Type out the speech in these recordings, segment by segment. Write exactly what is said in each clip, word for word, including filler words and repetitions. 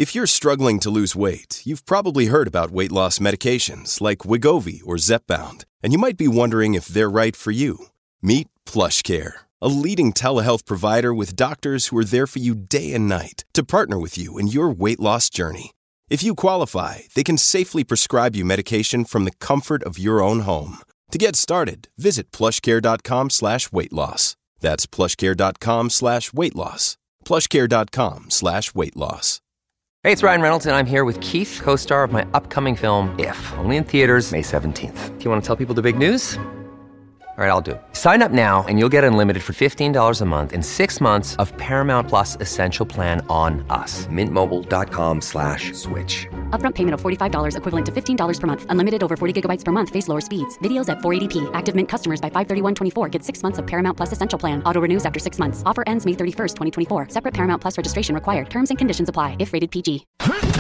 If you're struggling to lose weight, you've probably heard about weight loss medications like Wegovy or Zepbound, and you might be wondering if they're right for you. Meet PlushCare, a leading telehealth provider with doctors who are there for you day and night to partner with you in your weight loss journey. If you qualify, they can safely prescribe you medication from the comfort of your own home. To get started, visit plushcare.com slash weight loss. That's plushcare.com slash weight loss. plushcare.com slash weight loss. Hey, it's Ryan Reynolds, and I'm here with Keith, co-star of my upcoming film, If, only in theaters May seventeenth. Do you want to tell people the big news? All right, I'll do it. Sign up now and you'll get unlimited for fifteen dollars a month and six months of Paramount Plus Essential Plan on us. Mint Mobile dot com slash switch. Upfront payment of forty-five dollars equivalent to fifteen dollars per month. Unlimited over forty gigabytes per month. Face lower speeds. Videos at four eighty p. Active Mint customers by five thirty-one twenty-four get six months of Paramount Plus Essential Plan. Auto renews after six months. Offer ends May thirty-first, twenty twenty-four. Separate Paramount Plus registration required. Terms and conditions apply if rated P G.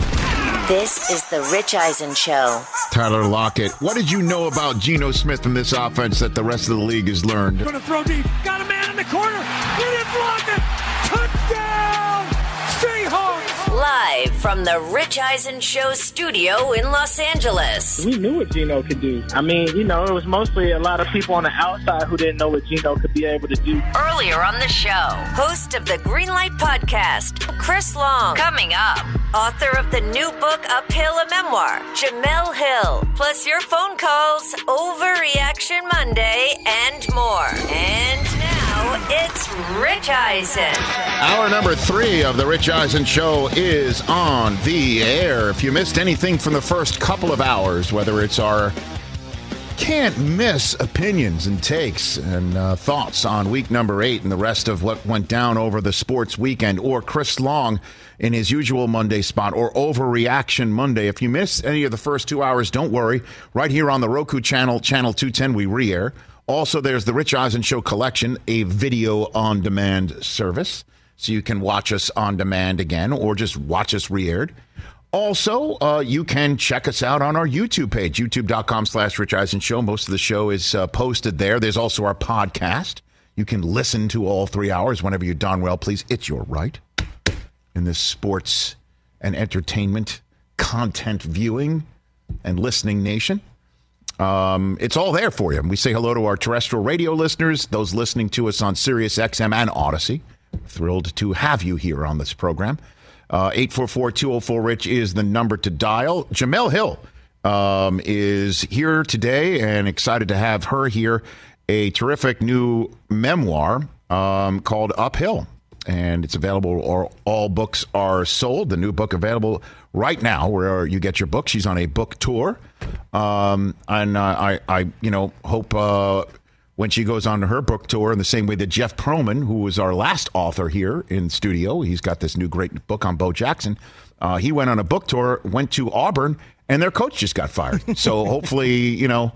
This is the Rich Eisen Show. Tyler Lockett, what did you know about Geno Smith in this offense that the rest of the league has learned? Going to throw deep. Got a man in the corner. Get it, Lockett. Touchdown. Seahawks. Live from the Rich Eisen Show studio in Los Angeles. We knew what Geno could do. I mean, you know, it was mostly a lot of people on the outside who didn't know what Geno could be able to do. Earlier on the show, host of the Greenlight Podcast, Chris Long. Coming up, author of the new book, Uphill, a Memoir, Jemele Hill. Plus your phone calls, Overreaction Monday, and more. And now, it's Rich Eisen. Hour number three of the Rich Eisen Show is on the air. If you missed anything from the first couple of hours, whether it's our can't miss opinions and takes and uh, thoughts on week number eight and the rest of what went down over the sports weekend, or Chris Long in his usual Monday spot, or Overreaction Monday. If you missed any of the first two hours, don't worry. Right here on the Roku channel, channel two ten, we re-air. Also, there's the Rich Eisen Show Collection, a video on-demand service, so you can watch us on demand again or just watch us re-aired. Also, uh, you can check us out on our YouTube page, youtube.com slash Rich Eisen Show. Most of the show is uh, posted there. There's also our podcast. You can listen to all three hours whenever you darn well please. It's your right in this sports and entertainment content viewing and listening nation. Um, it's all there for you. And we say hello to our terrestrial radio listeners, those listening to us on Sirius X M and Odyssey. Thrilled to have you here on this program. Uh, eight four four, two oh four, RICH is the number to dial. Jemele Hill um, is here today, and excited to have her here. A terrific new memoir um, called Uphill, and it's available, or all books are sold. The new book available right now where you get your book. She's on a book tour, um, and uh, I, I, you know, hope uh, when she goes on to her book tour, in the same way that Jeff Pearlman, who was our last author here in studio, he's got this new great book on Bo Jackson. Uh, he went on a book tour, went to Auburn, and their coach just got fired. So hopefully, you know,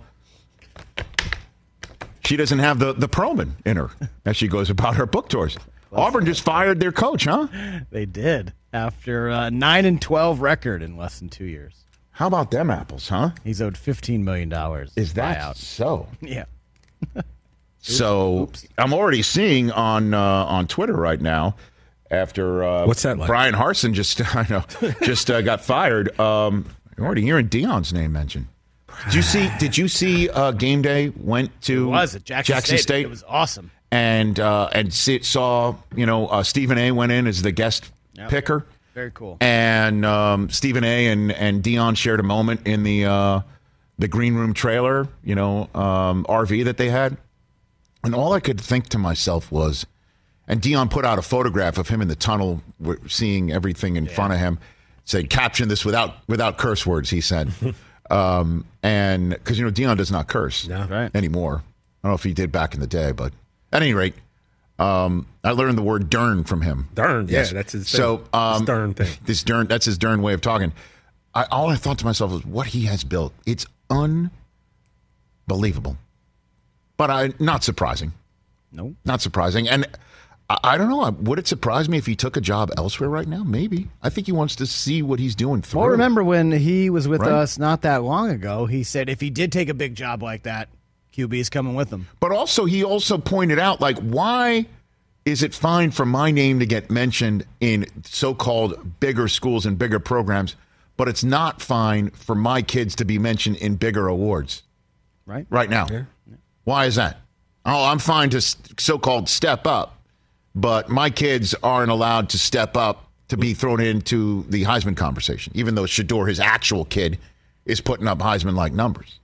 she doesn't have the, the Pearlman in her as she goes about her book tours. Auburn just fired their coach, huh? They did, after a nine and twelve record in less than two years. How about them apples, huh? He's owed fifteen million dollars. Is that buyout. so? Yeah. So Oops. I'm already seeing on uh, on Twitter right now, after uh, what's that like? Brian Harsin just I know just uh, got fired. Um, I'm already hearing Dion's name mentioned. Did you see? Did you see? Uh, game day went to it was at Jackson, Jackson State. State. It was awesome. And uh, and see, saw you know uh, Stephen A. went in as the guest yep. picker. Very cool. And um, Stephen A. and and Dion shared a moment in the uh, the green room trailer, you know, um, R V that they had. And all I could think to myself was, and Dion put out a photograph of him in the tunnel, seeing everything in yeah. front of him. Said, "Caption this without without curse words," he said. um, and because, you know, Dion does not curse no. right. anymore. I don't know if he did back in the day, but at any rate, um, I learned the word "dern" from him. Dern, yes. yeah, that's his thing. So, um, his dern thing. This dern, that's his dern way of talking. I, all I thought to myself was, what he has built. It's unbelievable. But I, not surprising. No. Nope. Not surprising. And I, I don't know. Would it surprise me if he took a job elsewhere right now? Maybe. I think he wants to see what he's doing through. Well, remember when he was with right? us not that long ago, he said if he did take a big job like that, Q B is coming with him. But also, he also pointed out, like, why is it fine for my name to get mentioned in so-called bigger schools and bigger programs, but it's not fine for my kids to be mentioned in bigger awards? Right. Right now. Yeah. Why is that? Oh, I'm fine to so-called step up, but my kids aren't allowed to step up to be thrown into the Heisman conversation, even though Shedeur, his actual kid, is putting up Heisman-like numbers.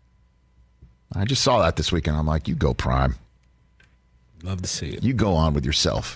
I just saw that this weekend. I'm like, you go, Prime. Love to see it. You go on with yourself.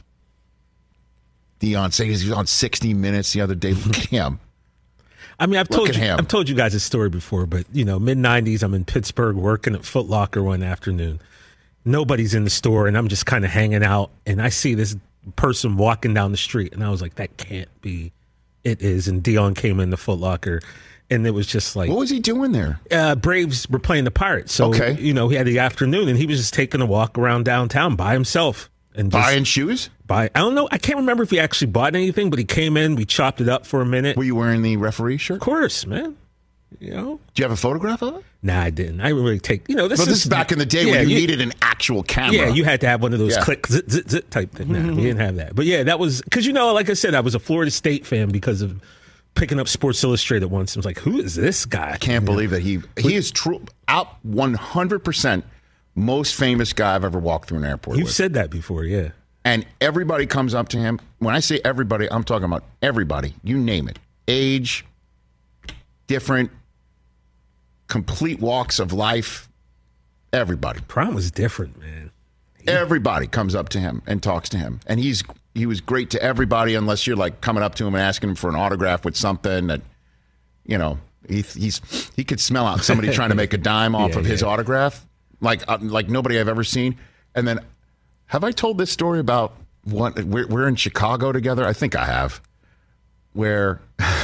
Deion said he was on sixty minutes the other day. Look at him. I mean, I've Look told at you, him. I've told you guys this story before, but you know, mid nineties, I'm in Pittsburgh working at Foot Locker one afternoon. Nobody's in the store, and I'm just kind of hanging out, and I see this person walking down the street, and I was like, that can't be. It is, and Deion came in the Foot Locker, and it was just like, what was he doing there? Uh, Braves were playing the Pirates, so okay. you know, he had the afternoon, and he was just taking a walk around downtown by himself. And just buying shoes? Buy, I don't know. I can't remember if he actually bought anything, but he came in. We chopped it up for a minute. Were you wearing the referee shirt? Of course, man. You know. Do you have a photograph of it? Nah, I didn't. I didn't really take. You know, this, but is, this is back in the day yeah, when you, you needed an actual camera. Yeah, you had to have one of those yeah. click zit, zit, zit type thing. Nah, mm-hmm. We didn't have that. But yeah, that was because you know, like I said, I was a Florida State fan because of picking up Sports Illustrated once. I was like, who is this guy? I can't believe that he he is true out one hundred percent most famous guy I've ever walked through an airport. You've with. said that before, yeah. And everybody comes up to him. When I say everybody, I'm talking about everybody. You name it. Age, different, complete walks of life. Everybody. Prime was different, man. He... Everybody comes up to him and talks to him. And he's he was great to everybody unless you're like coming up to him and asking him for an autograph with something that, you know, he, he's he could smell out somebody trying to make a dime off yeah, of his yeah. autograph. Like, uh, like nobody I've ever seen. And then... Have I told this story about what we're, we're in Chicago together? I think I have. Where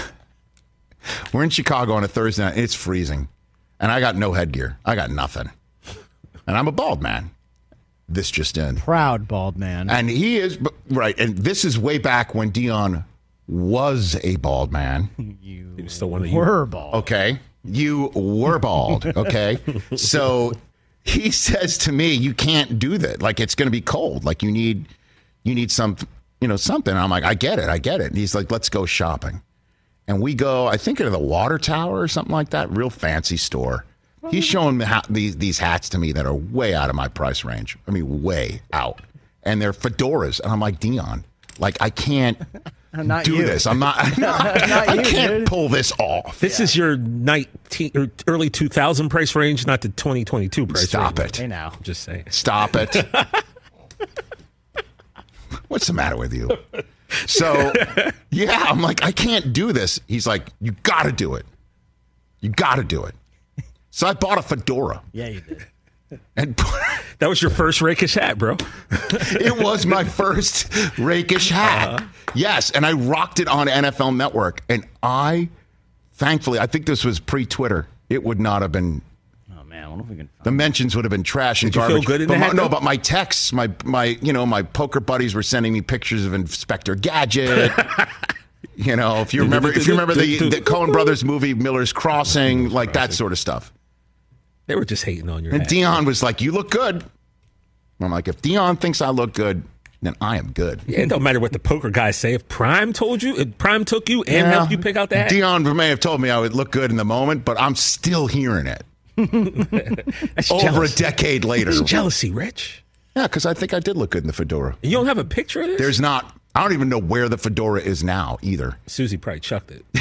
we're in Chicago on a Thursday night. And it's freezing. And I got no headgear. I got nothing. And I'm a bald man. This just in. Proud bald man. And he is, right. And this is way back when Deion was a bald man. You he was still one of were you. bald. Okay. You were bald. Okay. So... He says to me, you can't do that. Like, it's going to be cold. Like, you need you need some, you know, something. And I'm like, I get it. I get it. And he's like, let's go shopping. And we go, I think, into the Water Tower or something like that. Real fancy store. He's showing me ha- these, these hats to me that are way out of my price range. I mean, way out. And they're fedoras. And I'm like, Deion, like, I can't not do you. this. I'm not, I'm not, not I you, can't dude. pull this off. This yeah. is your nineteen or early two thousand price range, not the twenty twenty-two price Stop range. it. Hey now. I'm just saying. Stop it. What's the matter with you? So, yeah, I'm like, I can't do this. He's like, you got to do it. You got to do it. So I bought a fedora. Yeah, you did. And that was your first rakish hat, bro. It was my first rakish hat. Uh-huh. Yes, and I rocked it on N F L Network. And I, thankfully, I think this was pre-Twitter. It would not have been. Oh man, I wonder if we can. The mentions would have been trash and Did garbage. You feel good in but the my, hat, no, though? but my texts, my my you know my poker buddies were sending me pictures of Inspector Gadget. You know, if you remember, if you remember the, the Coen Brothers movie Miller's Crossing, like that sort of stuff. They were just hating on your and hat. Deion was like, you look good. I'm like, if Deion thinks I look good, then I am good. Yeah, it don't matter what the poker guys say. If Prime told you, if Prime took you and yeah. helped you pick out the hat. Deion may have told me I would look good in the moment, but I'm still hearing it. That's over jealousy. a decade later. That's jealousy, Rich. Yeah, because I think I did look good in the fedora. You don't have a picture of this? There's not. I don't even know where the fedora is now either. Susie probably chucked it.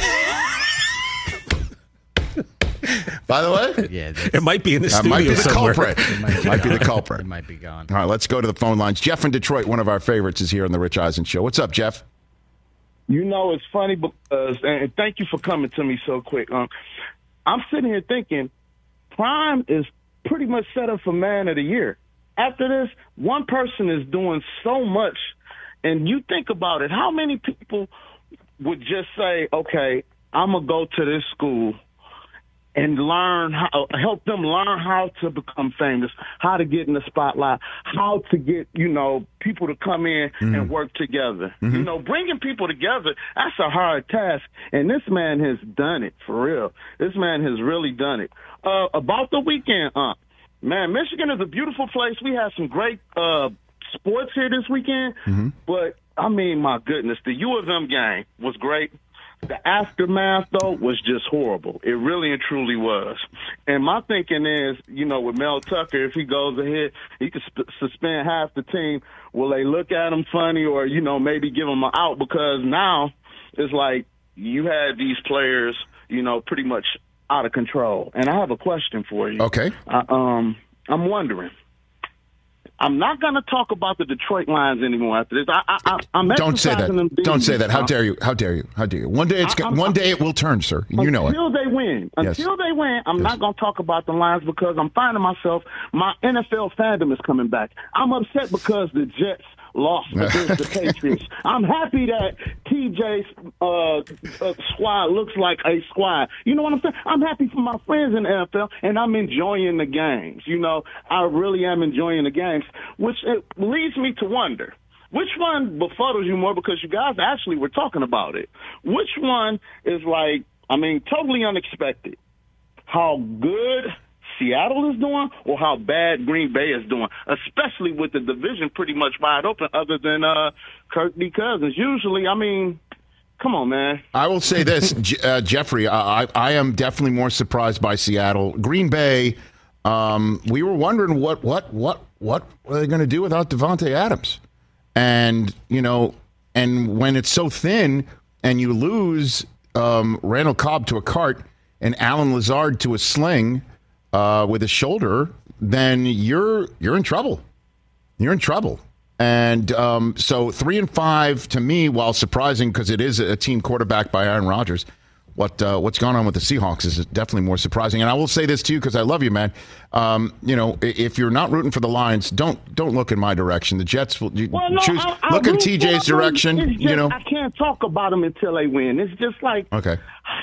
By the way, yeah, it might be in the that studio might be the somewhere. culprit. It might, might be the culprit. It might be gone. All right, let's go to the phone lines. Jeff in Detroit, one of our favorites, is here on the Rich Eisen Show. What's up, Jeff? You know, it's funny because, and thank you for coming to me so quick. Um, I'm sitting here thinking, Prime is pretty much set up for Man of the Year. After this, one person is doing so much, and you think about it, how many people would just say, okay, I'm going to go to this school and learn how, help them learn how to become famous, how to get in the spotlight, how to get, you know, people to come in mm-hmm. and work together. Mm-hmm. You know, bringing people together, that's a hard task. And this man has done it, for real. This man has really done it. Uh, about the weekend, uh, man, Michigan is a beautiful place. We had some great uh, sports here this weekend, Mm-hmm. but, I mean, my goodness, the U of M game was great. The aftermath, though, was just horrible. It really and truly was. And my thinking is, you know, with Mel Tucker, if he goes ahead, he could sp- suspend half the team. Will they look at him funny or, you know, maybe give him an out? Because now it's like you had these players, you know, pretty much out of control. And I have a question for you. Okay. I, um, I'm wondering. I'm not going to talk about the Detroit Lions anymore after this. I, I, I, I'm Don't say that. exercising them Don't say demons, that. How huh? dare you? How dare you? How dare you? One day it's I- I'm- one day it will turn, sir. You know it. Until they win. Yes. Until they win, I'm Yes. not going to talk about the Lions because I'm finding myself, my N F L fandom is coming back. I'm upset because the Jets lost against the Patriots. I'm happy that T J's uh, uh, squad looks like a squad. You know what I'm saying? I'm happy for my friends in the N F L, and I'm enjoying the games. You know, I really am enjoying the games, which it leads me to wonder. Which one befuddles you more? Because you guys actually were talking about it. Which one is like, I mean, totally unexpected? How good Seattle is doing or how bad Green Bay is doing, especially with the division pretty much wide open other than uh, Kirk D. Cousins. Usually, I mean, come on, man. I will say this, J- uh, Jeffrey, I, I am definitely more surprised by Seattle. Green Bay, um, we were wondering what what what what are they going to do without Devontae Adams? And, you know, and when it's so thin and you lose um, Randall Cobb to a cart and Alan Lazard to a sling uh, with a shoulder, then you're you're in trouble. You're in trouble. And um, so three and five to me, while surprising because it is a team quarterbacked by Aaron Rodgers, what uh, what's going on with the Seahawks is definitely more surprising. And I will say this to you because I love you, man. Um, you know, if you're not rooting for the Lions, don't don't look in my direction. The Jets will you Well, no, choose. I, I look in root T J's for them. direction. It's just, You know. I can't talk about them until they win. It's just like Okay.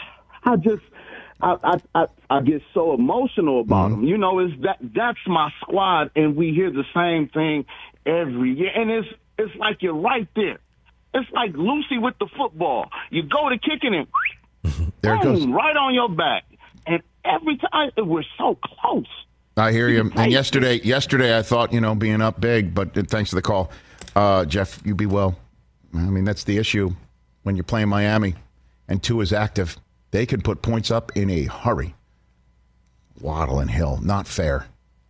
I just. I, I I I get so emotional about Mm-hmm. them. You know, is that that's my squad, and we hear the same thing every year, and it's it's like you're right there. It's like Lucy with the football. You go to kicking it, There it goes. boom, right on your back, and every time we're so close. I hear you. Right. And yesterday, yesterday I thought, you know, being up big, but thanks for the call, uh, Jeff. You be well. I mean, that's the issue when you're playing Miami, and two is active. They can put points up in a hurry. Waddle and Hill, not fair.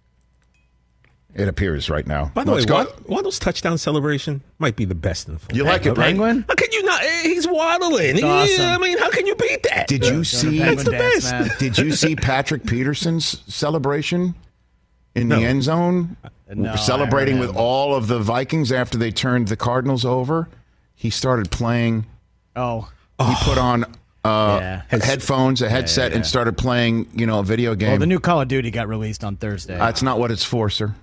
It appears right now. By the Let's way, go. Wad- Waddle's touchdown celebration might be the best in football. You like it, right? Penguin? How can you not? He's waddling. He- awesome. I mean, how can you beat that? Did you see? Penguin the dance, best. man. Did you see Patrick Peterson's celebration in No. the end zone? No, I Celebrating heard with him. all of the Vikings after they turned the Cardinals over. He started playing. Oh, He put on uh, Yeah. headphones, a headset, yeah. and started playing, you know, a video game. well, the new Call of Duty got released on Thursday. That's not what it's for, sir.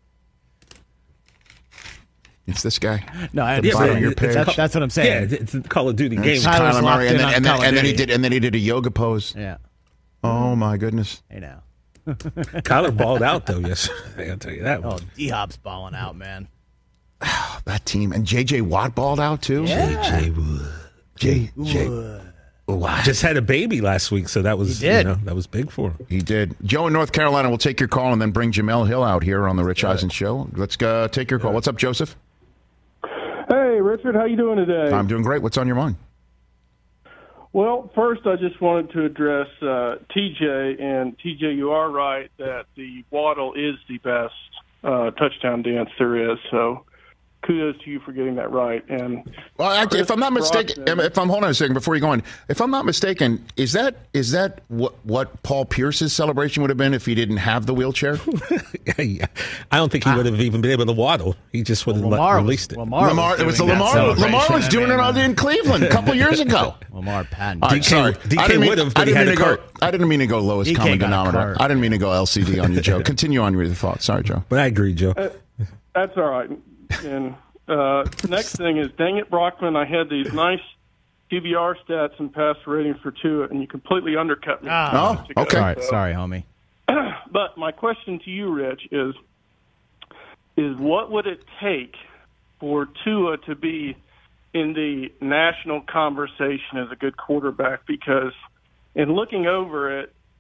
It's this guy. no, I the bottom understand. of your That's- page. That's what I'm Yeah, saying. it's a Call of Duty game. It's Tyler's Kyler locked Murray, and in then, on and, then, Call of and then he Duty. did, and then he did a yoga pose. Yeah. Oh my goodness! Hey now. Kyler balled out though yesterday. I'll tell you that. Oh, One. D Hop's balling out, man. That team and J J Watt balled out too. Yeah. J. Wood J J Watt. just had a baby last week, so that was He did. You know, that was big for him. He did. Joe in North Carolina will take your call and then bring Jamel Hill out here on the Rich Eisen Show. Let's uh, take your call. What's up, Joseph? Hey, Richard, how you doing today? I'm doing great. What's on your mind? Well, first, I just wanted to address uh, T J. And T J, you are right that the Waddle is the best uh, touchdown dance there is. So kudos to you for getting that right. And Well, actually, if I'm not mistaken, Brockton- if I'm hold on a second before you go on, if I'm not mistaken, is that is that what what Paul Pierce's celebration would have been if he didn't have the wheelchair? yeah. I don't think he would have even been able to waddle. He just would have Well, Lamar released was, it. Lamar Lamar, was it was the doing that Lamar. Lamar celebration. was doing I it mean, out in Cleveland a couple years ago. Lamar Patton. All right, D K sorry. D K I didn't mean- would have, I but he didn't had mean a to go. cart. I didn't mean to go lowest D K common got a denominator. cart. I didn't mean to go L C D on you, Joe. Continue on with your thoughts. Sorry, Joe. But I agree, Joe. Uh, that's all right. And uh, next thing is, dang it, Brockman, I had these nice Q B R stats and passer ratings for Tua, and you completely undercut me. Ah. Oh, okay. Sorry, sorry, homie. But my question to you, Rich, is is what would it take for Tua to be in the national conversation as a good quarterback? Because in looking over it,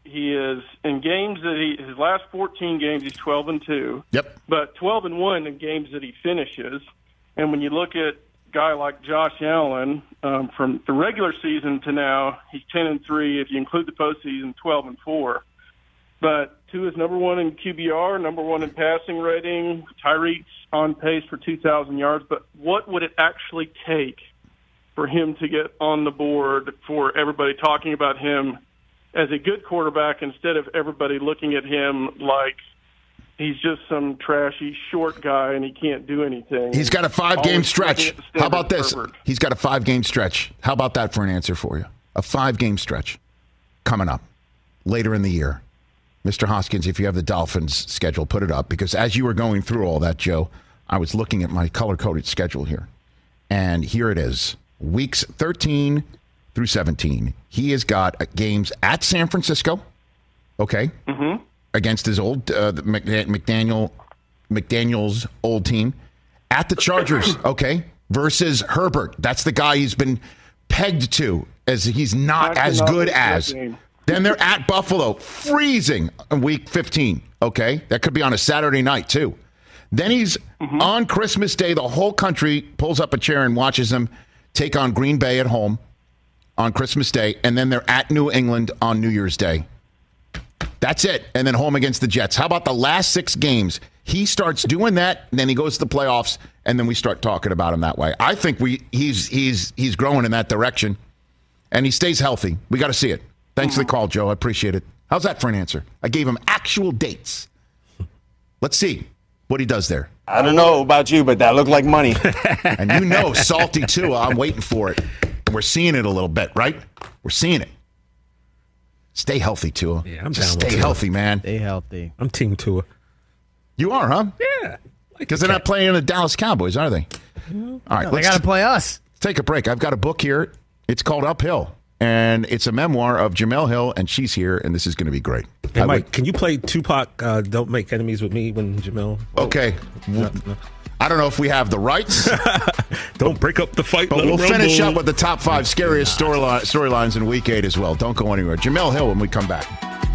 he is in games that he his last fourteen games he's twelve and two. Yep. But twelve and one in games that he finishes. And when you look at a guy like Josh Allen, um, from the regular season to now, he's ten and three. If you include the postseason, twelve and four. But Tua is number one in Q B R, number one in passing rating. Tyreek's on pace for two thousand yards. But what would it actually take for him to get on the board, for everybody talking about him as a good quarterback instead of everybody looking at him like he's just some trashy short guy and he can't do anything? He's got a five-game Always stretch. How about this? Herbert. He's got a five-game stretch. How about that for an answer for you? A five-game stretch coming up later in the year. Mister Hoskins, if you have the Dolphins schedule, put it up. Because as you were going through all that, Joe, I was looking at my color-coded schedule here. And here it is. Weeks thirteen through seventeen. He has got games at San Francisco, okay, mm-hmm. against his old uh, McDaniel, McDaniel's old team. At the Chargers, okay, versus Herbert. That's the guy he's been pegged to as he's not I as good as. Game. Then they're at Buffalo, freezing in week fifteen, okay? That could be on a Saturday night, too. Then he's mm-hmm. on Christmas Day. The whole country pulls up a chair and watches him take on Green Bay at home on Christmas Day, and then they're at New England on New Year's Day. That's it. And then home against the Jets. How about the last six games? He starts doing that, and then he goes to the playoffs, and then we start talking about him that way. I think we he's he's he's growing in that direction, and he stays healthy. We got to see it. Thanks for the call, Joe. I appreciate it. How's that for an answer? I gave him actual dates. Let's see what he does there. I don't know about you, but that looked like money. And you know, salty too. I'm waiting for it. And we're seeing it a little bit, right? We're seeing it. Stay healthy, Tua. Yeah, I'm Just down stay with Tua. healthy, man. Stay healthy. I'm Team Tua. You are, huh? Yeah. Because they're not playing the Dallas Cowboys, are they? No, All right, they let's got to play us. take a break. I've got a book here. It's called Uphill. And it's a memoir of Jemele Hill, and she's here, and this is going to be great. Hey, I Mike, would- can you play Tupac, uh, Don't Make Enemies with Me when Jemele? Okay. No, no. I don't know if we have the rights, Don't break up the fight. but let we'll 'em finish rumble. up with the top five scariest storyline, storylines in week eight as well. Don't go anywhere. Jemele Hill when we come back.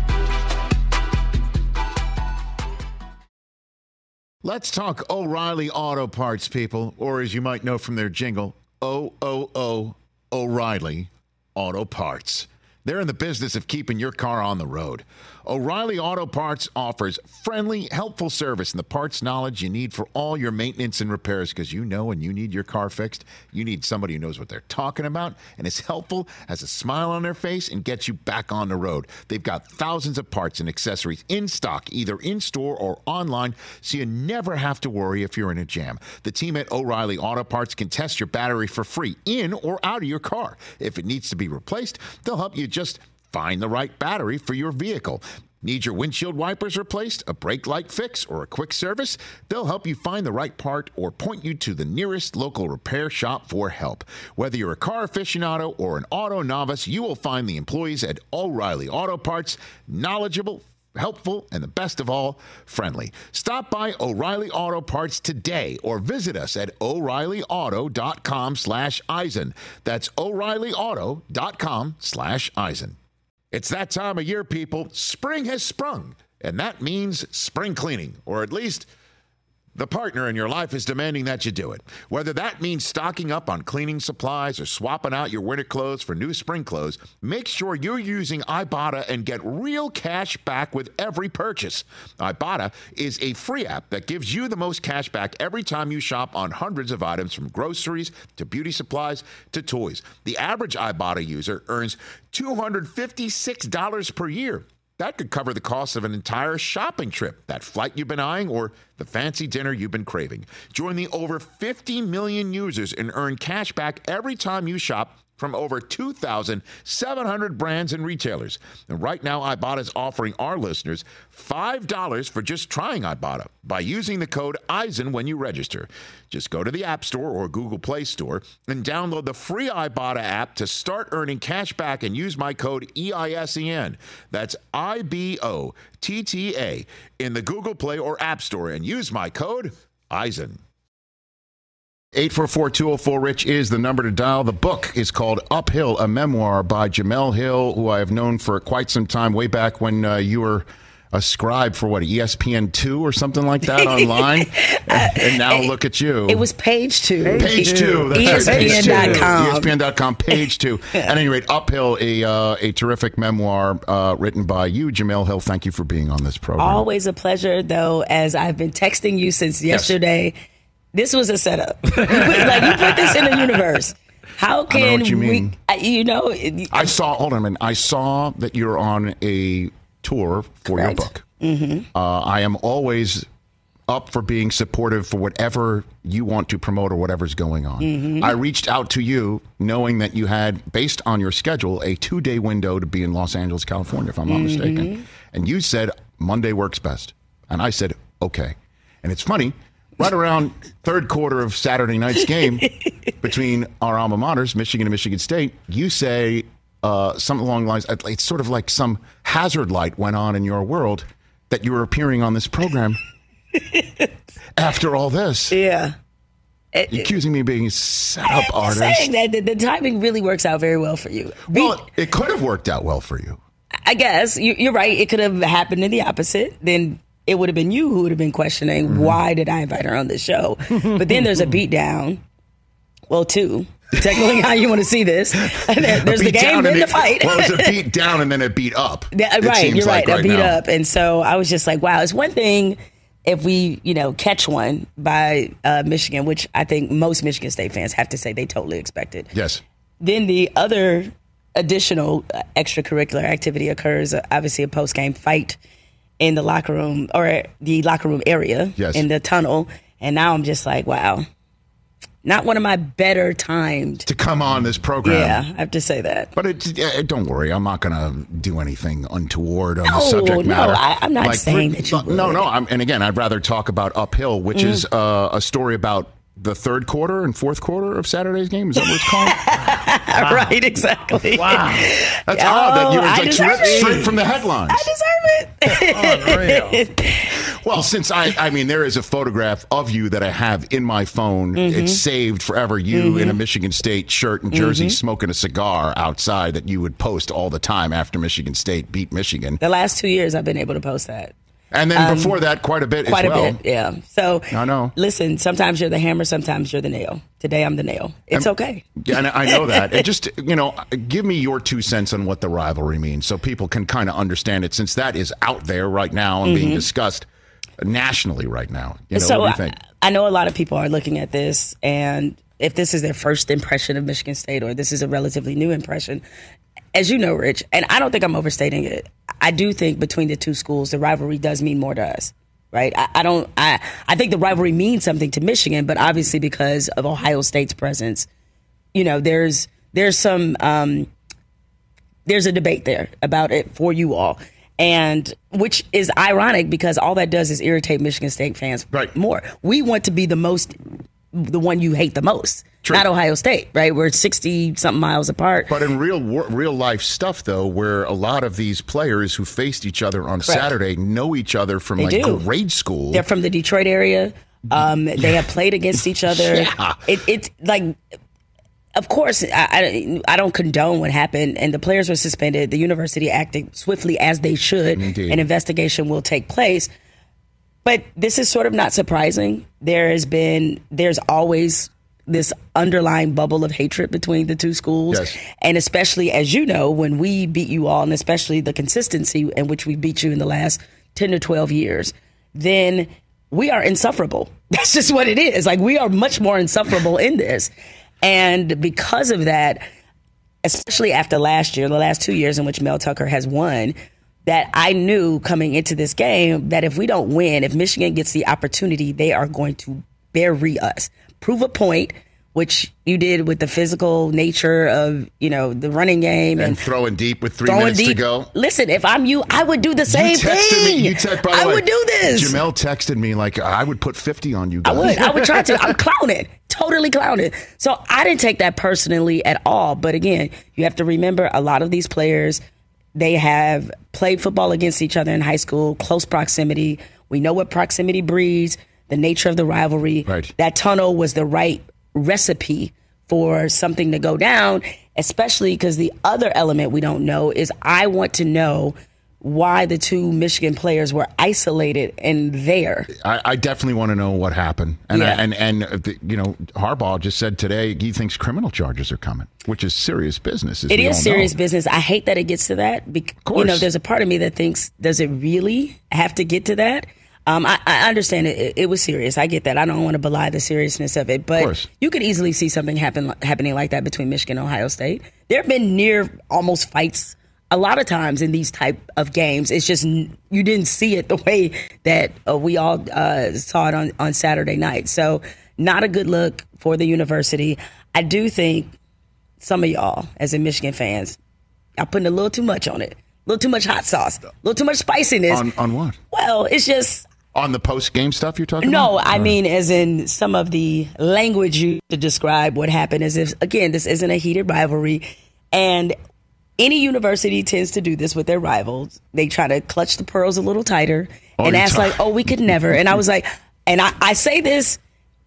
Let's talk O'Reilly Auto Parts, people, or as you might know from their jingle, O O O O'Reilly Auto Parts. They're in the business of keeping your car on the road. O'Reilly Auto Parts offers friendly, helpful service and the parts knowledge you need for all your maintenance and repairs, because you know when you need your car fixed, you need somebody who knows what they're talking about and is helpful, has a smile on their face, and gets you back on the road. They've got thousands of parts and accessories in stock, either in-store or online, so you never have to worry if you're in a jam. The team at O'Reilly Auto Parts can test your battery for free in or out of your car. If it needs to be replaced, they'll help you just find the right battery for your vehicle. Need your windshield wipers replaced, a brake light fix, or a quick service? They'll help you find the right part or point you to the nearest local repair shop for help. Whether you're a car aficionado or an auto novice, you will find the employees at O'Reilly Auto Parts knowledgeable, helpful, and the best of all, friendly. Stop by O'Reilly Auto Parts today or visit us at O'Reilly Auto dot com slash Eisen. That's O'Reilly Auto dot com slash Eisen. It's that time of year, people. Spring has sprung, and that means spring cleaning, or at least the partner in your life is demanding that you do it. Whether that means stocking up on cleaning supplies or swapping out your winter clothes for new spring clothes, make sure you're using Ibotta and get real cash back with every purchase. Ibotta is a free app that gives you the most cash back every time you shop on hundreds of items, from groceries to beauty supplies to toys. The average Ibotta user earns two hundred fifty-six dollars per year. That could cover the cost of an entire shopping trip, that flight you've been eyeing, or the fancy dinner you've been craving. Join the over fifty million users and earn cash back every time you shop from over two thousand seven hundred brands and retailers. And right now, Ibotta is offering our listeners five dollars for just trying Ibotta by using the code Eisen when you register. Just go to the App Store or Google Play Store and download the free Ibotta app to start earning cash back and use my code E I S E N. That's I B O T T A in the Google Play or App Store and use my code Eisen. eight four four, two oh four, RICH is the number to dial. The book is called Uphill, a memoir by Jemele Hill, who I have known for quite some time, way back when uh, you were a scribe for what, E S P N two or something like that online. and, and now it, look at you. It was page two. Page, page two. That's E S P N dot com. E S P N dot com, page two. At any rate, Uphill, a uh, a terrific memoir uh, written by you, Jemele Hill. Thank you for being on this program. Always a pleasure, though, as I've been texting you since yesterday. Yes. This was a setup. you put, like, you put this in the universe. How can I know what you we, mean. you know. It, I saw, hold on a minute. I saw that you're on a tour for correct. your book. Mm-hmm. Uh, I am always up for being supportive for whatever you want to promote or whatever's going on. Mm-hmm. I reached out to you knowing that you had, based on your schedule, a two-day window to be in Los Angeles, California, if I'm not mm-hmm. mistaken. And you said Monday works best. And I said, okay. And it's funny, right around third quarter of Saturday night's game between our alma maters, Michigan and Michigan State, you say uh, something along the lines, it's sort of like some hazard light went on in your world that you were appearing on this program after all this. Yeah. It, You're accusing me of being a setup I'm artist. saying that the, the timing really works out very well for you. Be, Well, it could have worked out well for you. I guess. You, you're right. It could have happened in the opposite. Then it would have been you who would have been questioning, mm-hmm. why did I invite her on this show? But then there's a beat down. Well, two. Technically, how you want to see this. And there's the game, then the fight. Well, it was a beat down and then a beat up. Yeah, right, you're like right, right a beat now. up. And so I was just like, wow, it's one thing if we, you know, catch one by uh, Michigan, which I think most Michigan State fans have to say they totally expected. Yes. Then the other additional uh, extracurricular activity occurs, uh, obviously a post-game fight in the locker room or the locker room area yes. in the tunnel. And now I'm just like, wow. Not one of my better timed to come on this program. Yeah, I have to say that. But it, uh, don't worry, I'm not going to do anything untoward on no, the subject matter. No, I, I'm not like, saying that you would. No, no, I'm, and again, I'd rather talk about Uphill, which mm. is uh, a story about the third quarter and fourth quarter of Saturday's game. Is that what it's called? Wow. Right, exactly. Wow. That's oh, odd that you were I like ripped straight from the headlines. I deserve it. Well, since I, I mean, there is a photograph of you that I have in my phone. Mm-hmm. It's saved forever. You mm-hmm. in a Michigan State shirt and jersey, mm-hmm. smoking a cigar outside that you would post all the time after Michigan State beat Michigan. The last two years, I've been able to post that. And then um, before that, quite a bit quite as well. Quite a bit, yeah. So, I know. Listen, sometimes you're the hammer, sometimes you're the nail. Today, I'm the nail. It's and, okay. Yeah, and I know that. And just, you know, give me your two cents on what the rivalry means so people can kind of understand it, since that is out there right now and mm-hmm. being discussed nationally right now. You know, so what do you think? I, I know a lot of people are looking at this, and if this is their first impression of Michigan State or this is a relatively new impression, as you know, Rich, and I don't think I'm overstating it, I do think between the two schools, the rivalry does mean more to us. Right. I, I don't I, I think the rivalry means something to Michigan, but obviously because of Ohio State's presence, you know, there's there's some um, there's a debate there about it for you all. And which is ironic because all that does is irritate Michigan State fans right. more. We want to be the most the one you hate the most. True. Not Ohio State, right? We're sixty-something miles apart. But in real real life stuff, though, where a lot of these players who faced each other on Correct. Saturday know each other from they like do. grade school. They're from the Detroit area. Um, they have played against each other. Yeah. It, it's like, of course, I, I, I don't condone what happened, and the players were suspended. The university acted swiftly as they should. Indeed. An investigation will take place. But this is sort of not surprising. There has been, there's always this underlying bubble of hatred between the two schools. Yes. And especially, as you know, when we beat you all, and especially the consistency in which we beat you in the last ten to twelve years, then we are insufferable. That's just what it is. Like, we are much more insufferable in this. And because of that, especially after last year, the last two years in which Mel Tucker has won, that I knew coming into this game that if we don't win, if Michigan gets the opportunity, they are going to bury us. Prove a point, which you did with the physical nature of, you know, the running game. And, and throwing deep with three minutes deep. to go. Listen, if I'm you, I would do the same you texted thing. Me, you te- by the I way, would do this. Jemele texted me like, I would put fifty on you guys. I would. I would try to. I'm clowning. Totally clowning. So I didn't take that personally at all. But again, you have to remember a lot of these players, they have played football against each other in high school, close proximity. We know what proximity breeds, the nature of the rivalry. Right. That tunnel was the right recipe for something to go down, especially because the other element we don't know is I want to know why the two Michigan players were isolated and there. I, I definitely want to know what happened. And, Yeah. I, and, and uh, the, you know, Harbaugh just said today he thinks criminal charges are coming, which is serious business. As It we is all serious know. business. I hate that it gets to that. Because, you know, there's a part of me that thinks, does it really have to get to that? Um, I, I understand it, it. It was serious. I get that. I don't want to belie the seriousness of it. But you could easily see something happen happening like that between Michigan and Ohio State. There have been near almost fights a lot of times in these type of games. It's just n- you didn't see it the way that uh, we all uh, saw it on, on Saturday night. So not a good look for the university. I do think some of y'all, as in Michigan fans, are putting a little too much on it. A little too much hot sauce. A little too much spiciness. On, on what? Well, it's just... On the post-game stuff you're talking No, about? I mean, as in some of the language you to describe what happened, as if, again, this isn't a heated rivalry. And any university tends to do this with their rivals. They try to clutch the pearls a little tighter Oh, and you ask try- like, oh, we could never. And I was like, and I, I say this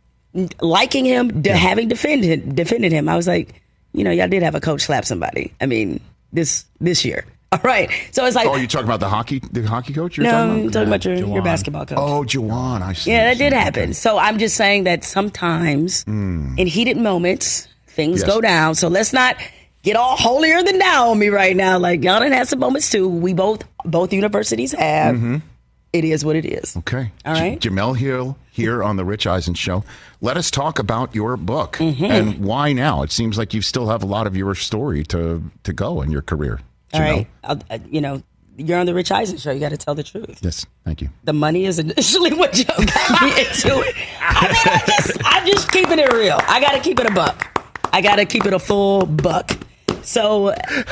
liking him, de- having defended, defended him. I was like, you know, y'all did have a coach slap somebody. I mean, this this year. All right. So it's like, Oh, you're talking about the hockey the hockey coach you're no, talking I'm about? talking about your, your basketball coach. Oh, Jawan, I see. Yeah, that did happen. So I'm just saying that sometimes in heated moments, things Yes. go down. So let's not get all holier than thou on me right now. Like, y'all done had some moments too. We both, both universities have. Mm-hmm. It is what it is. Okay. All right. J- Jamel Hill here on the Rich Eisen Show. Let us talk about your book Mm-hmm. and why now. It seems like you still have a lot of your story to, to go in your career. All Jamel. right. I'll, uh, you know, you're on the Rich Eisen Show. You got to tell the truth. Yes, thank you. The money is initially what you got me into it. I mean, I just, I'm just keeping it real. I got to keep it a buck. I got to keep it a full buck. So,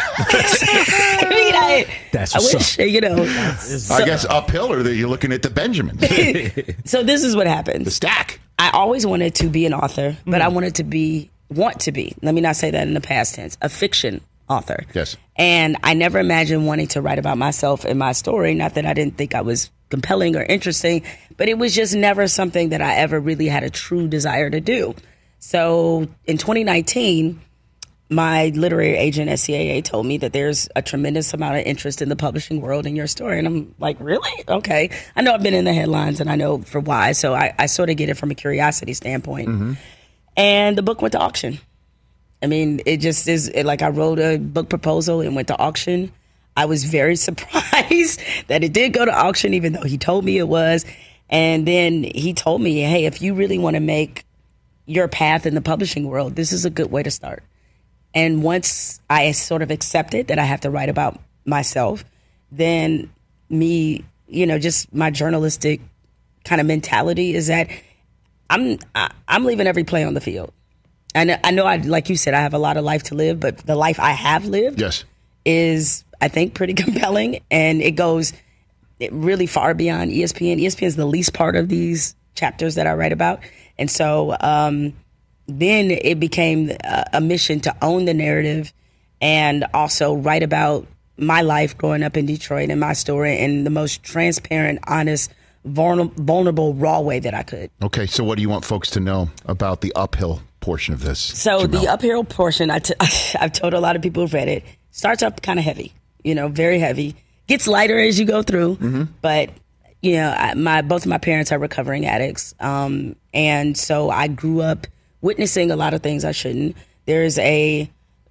I mean, I, That's I what's wish, you know. I guess uphill, or that you're looking at the Benjamins. So this is what happened. The stack. I always wanted to be an author, but I wanted to be, want to be, let me not say that in the past tense, a fiction author. Yes. And I never imagined wanting to write about myself and my story. Not that I didn't think I was compelling or interesting, but it was just never something that I ever really had a true desire to do. So in twenty nineteen, my literary agent at C A A told me that there's a tremendous amount of interest in the publishing world in your story. And I'm like, really? Okay. I know I've been in the headlines and I know for why. So I, I sort of get it from a curiosity standpoint. Mm-hmm. And the book went to auction. I mean, it just is it, like I wrote a book proposal and went to auction. I was very surprised that it did go to auction, even though he told me it was. And then he told me, hey, if you really want to make your path in the publishing world, this is a good way to start. And once I sort of accepted that I have to write about myself, then me, you know, just my journalistic kind of mentality is that I'm I, I'm leaving every play on the field. I know, I know, I like you said, I have a lot of life to live, but the life I have lived Yes. is, I think, pretty compelling, and it goes really far beyond E S P N. E S P N is the least part of these chapters that I write about, and so um, then it became a, a mission to own the narrative and also write about my life growing up in Detroit and my story in the most transparent, honest, vulnerable, vulnerable raw way that I could. Okay, so what do you want folks to know about the uphill portion of this? So Jamel? the uphill portion, I t- I've told a lot of people who've read it, starts up kind of heavy, you know, very heavy. Gets lighter as you go through, Mm-hmm. but you know, I, my both of my parents are recovering addicts, um, and so I grew up witnessing a lot of things I shouldn't. There's a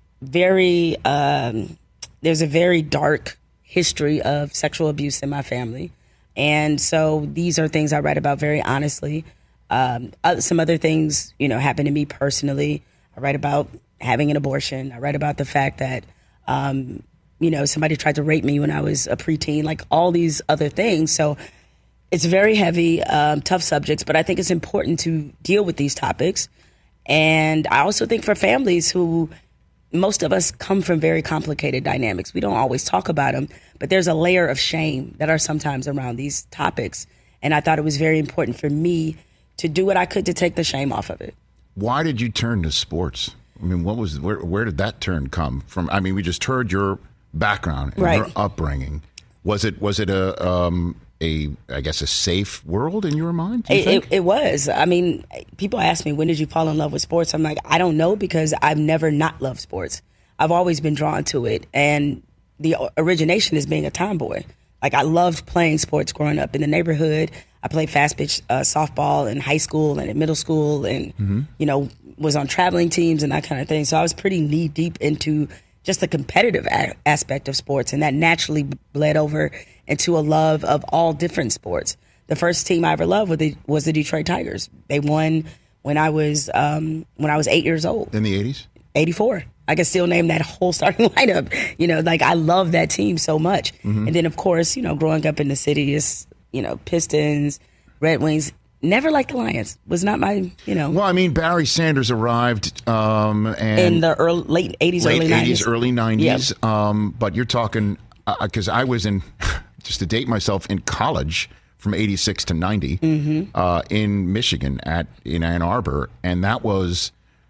very um, there's a very dark history of sexual abuse in my family, and so these are things I write about very honestly. Um, uh, some other things, you know, happened to me personally. I write about having an abortion. I write about the fact that, um, you know, somebody tried to rape me when I was a preteen, like all these other things. So it's very heavy, um, tough subjects, but I think it's important to deal with these topics. And I also think for families who, most of us come from very complicated dynamics. We don't always talk about them, but there's a layer of shame that are sometimes around these topics. And I thought it was very important for me to do what I could to take the shame off of it. Why did you turn to sports? I mean, what was where, where did that turn come from? I mean, we just heard your background and Right. your upbringing. Was it was it a um, a I guess a safe world in your mind? Do you It, think? it, it was. I mean, people ask me, when did you fall in love with sports? I'm like, I don't know, because I've never not loved sports. I've always been drawn to it. And the origination is being a tomboy. Like, I loved playing sports growing up in the neighborhood. I played fast pitch uh, softball in high school and in middle school, and, Mm-hmm. you know, was on traveling teams and that kind of thing. So I was pretty knee deep into just the competitive a- aspect of sports, and that naturally bled over into a love of all different sports. The first team I ever loved was the, was the Detroit Tigers. They won when I was um, when I was eight years old. In the eighties? eighty-four. I can still name that whole starting lineup. You know, like, I love that team so much. Mm-hmm. And then, of course, you know, growing up in the city is, you know, Pistons, Red Wings. Never liked the Lions. Was not my, you know. Well, I mean, Barry Sanders arrived um, and in the early, late eighties, late early nineties. eighties, early nineties. Yep. Um, but you're talking, because uh, I was in, just to date myself, in college from eighty-six to ninety Mm-hmm. uh, in Michigan at in Ann Arbor, and that was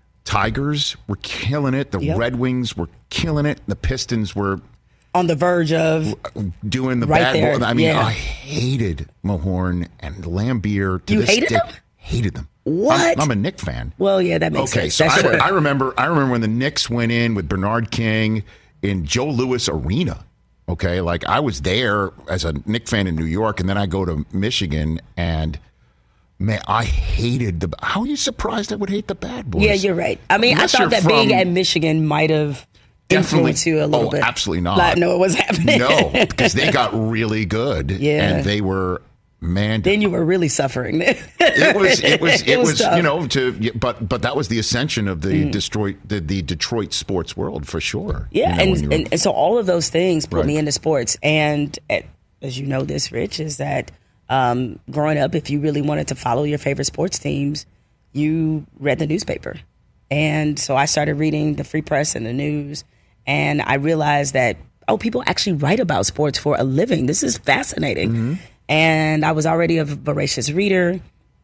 Tigers were killing it. The Yep. Red Wings were killing it. The Pistons were on the verge of doing the right bad. there. I mean, Yeah. I hated Mahorn and Lambier. To You this hated day, them? Hated them. What? I'm, I'm a Knick fan. Well, yeah, that makes Okay, sense. so That's I, sure. I remember. I remember when the Knicks went in with Bernard King in Joe Louis Arena. Okay, like, I was there as a Knick fan in New York, and then I go to Michigan, and man, I hated the. How are you surprised I would hate the Bad Boys? Yeah, you're right. I mean, Unless I you're thought that from- being at Michigan might have Definitely. influenced you a little Oh, bit. absolutely not. Like, no, it was happening. No, because they got really good. Yeah. And they were, man. Then you were really suffering. it was, it was, it, It was was, tough. you know, to, but, but that was the ascension of the Detroit, the, the Detroit sports world for sure. Yeah, You know, when and, you were- and, and so all of those things put Right. me into sports. And at, as you know this, Rich, is that um, growing up, if you really wanted to follow your favorite sports teams, you read the newspaper. And so I started reading the Free Press and the news, and I realized that, oh, people actually write about sports for a living. This is fascinating. Mm-hmm. And I was already a voracious reader.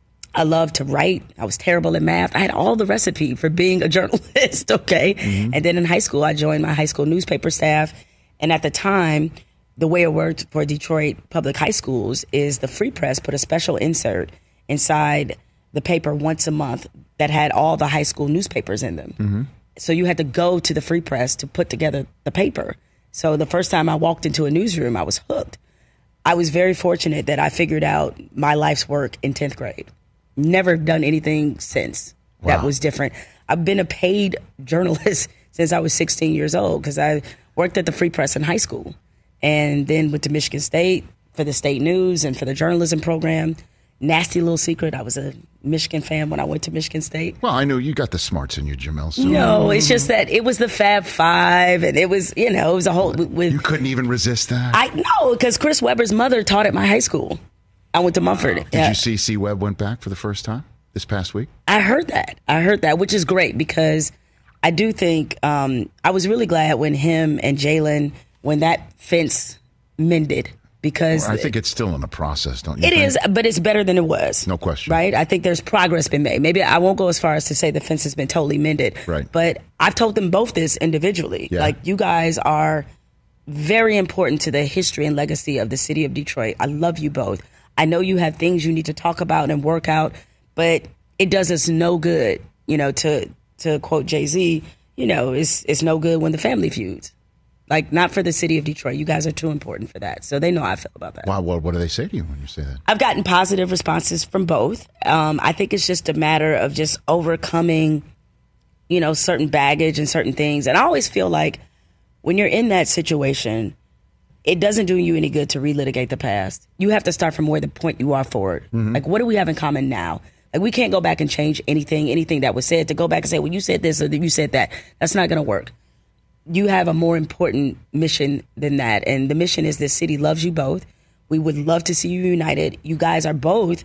I loved to write. I was terrible at math. I had all the recipe for being a journalist, okay? Mm-hmm. And then in high school, I joined my high school newspaper staff. And at the time, the way it worked for Detroit public high schools is the Free Press put a special insert inside the paper once a month that had all the high school newspapers in them. Mm-hmm. So you had to go to the Free Press to put together the paper. So the first time I walked into a newsroom, I was hooked. I was very fortunate that I figured out my life's work in tenth grade. Never done anything since that Wow. was different. I've been a paid journalist since I was sixteen years old, because I worked at the Free Press in high school and then went to Michigan State for the state news and for the journalism program. Nasty little secret, I was a Michigan fan when I went to Michigan State. well, I know you got the smarts in you, Jamel. So No, it's just that it was the Fab Five, and it was, you know, it was a whole. With, you couldn't even resist that. I know, because Chris Webber's mother taught at my high school. I went to Mumford. Did Yeah. you see C. Webb went back for the first time this past week? I heard that. I heard that, which is great, because I do think um, I was really glad when him and Jalen, when that fence mended, because I think it's still in the process, don't you it think? is, but it's better than it was. No question. Right? I think there's progress been made. Maybe I won't go as far as to say the fence has been totally mended. Right. But I've told them both this individually. Yeah. Like, you guys are very important to the history and legacy of the city of Detroit. I love you both. I know you have things you need to talk about and work out, but it does us no good, you know, to to quote Jay-Z, you know, it's it's no good when the family feuds. Like, not for the city of Detroit. You guys are too important for that. So they know how I feel about that. Wow, what, what do they say to you when you say that? I've gotten positive responses from both. Um, I think it's just a matter of just overcoming, you know, certain baggage and certain things. And I always feel like when you're in that situation, it doesn't do you any good to relitigate the past. You have to start from where the point you are forward. Mm-hmm. Like, what do we have in common now? Like, we can't go back and change anything, anything that was said, to go back and say, well, you said this or you said that. That's not going to work. You have a more important mission than that. And the mission is this city loves you both. We would love to see you united. You guys are both,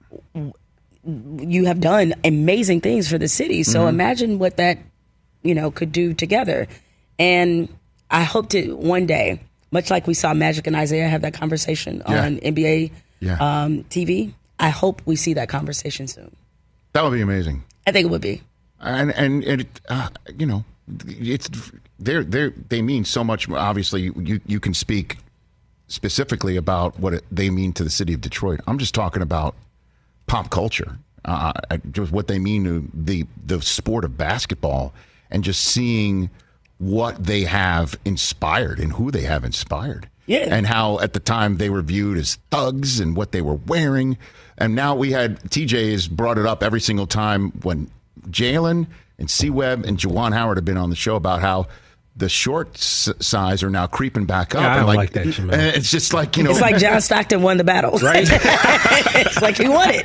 you have done amazing things for the city. So Mm-hmm. imagine what that, you know, could do together. And I hope to one day, much like we saw Magic and Isaiah have that conversation Yeah. on N B A Yeah. um, T V, I hope we see that conversation soon. That would be amazing. I think it would be. And and it, uh, you know, it's they're they they mean so much. Obviously, you you can speak specifically about what it, they mean to the city of Detroit. I'm just talking about pop culture, uh, just what they mean to the the sport of basketball, and just seeing what they have inspired and who they have inspired. Yeah. And how at the time they were viewed as thugs and what they were wearing. And now we had, T J has brought it up every single time when Jalen and C-Web and Juwan Howard have been on the show about how the short s- size are now creeping back up. Yeah, I and don't like, like that, Jamel. and it's just like, you know. It's like John Stockton won the battle. Right? It's like he won it.